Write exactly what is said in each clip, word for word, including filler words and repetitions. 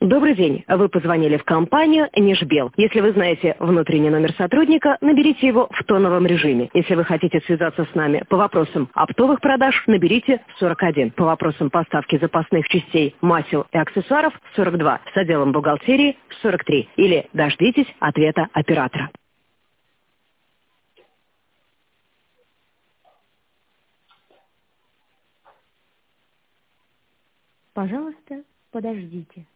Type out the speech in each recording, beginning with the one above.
Добрый день. Вы позвонили в компанию «Нижбел». Если вы знаете внутренний номер сотрудника, наберите его в тоновом режиме. Если вы хотите связаться с нами по вопросам оптовых продаж, наберите сорок один. По вопросам поставки запасных частей, масел и аксессуаров сорок два. С отделом бухгалтерии сорок три. Или дождитесь ответа оператора. Пожалуйста, подождите.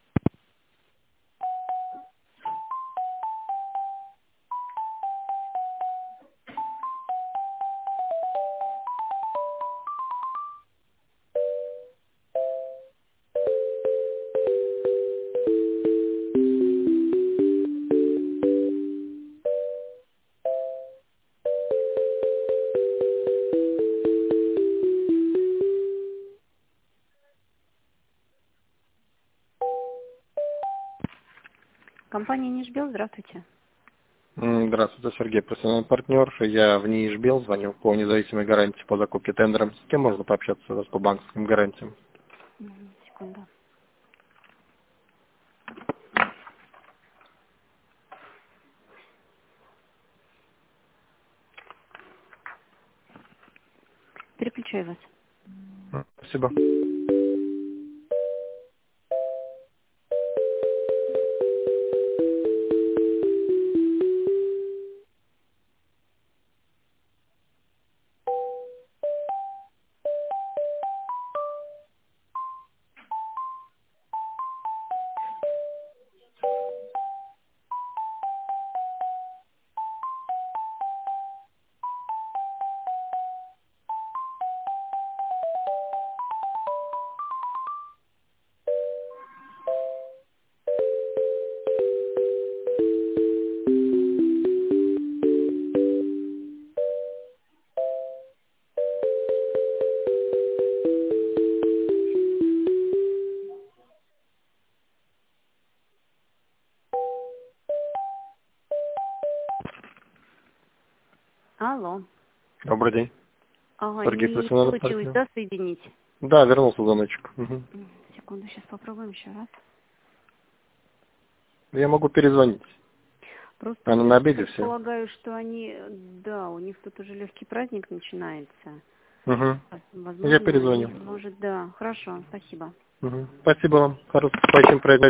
Компания «Нижбел», здравствуйте. Здравствуйте, Сергей, профессиональный партнер. Я в Нижбел звоню по независимой гарантии по закупке тендером. С кем можно пообщаться у вас по банковским гарантиям? Секунду. Переключаю вас. Спасибо. Алло. Добрый день. Ага, Сергей, не профессиональный получилось, партнер. да, соединить? Да, вернулся звоночек. Угу. Секунду, сейчас попробуем еще раз. Я могу перезвонить. Просто Она я на обеде все. полагаю, что они, да, у них тут уже легкий праздник начинается. Угу. Возможно, Я перезвоню. они, может, да. Хорошо, спасибо. Угу. Спасибо вам. Хорошего праздника.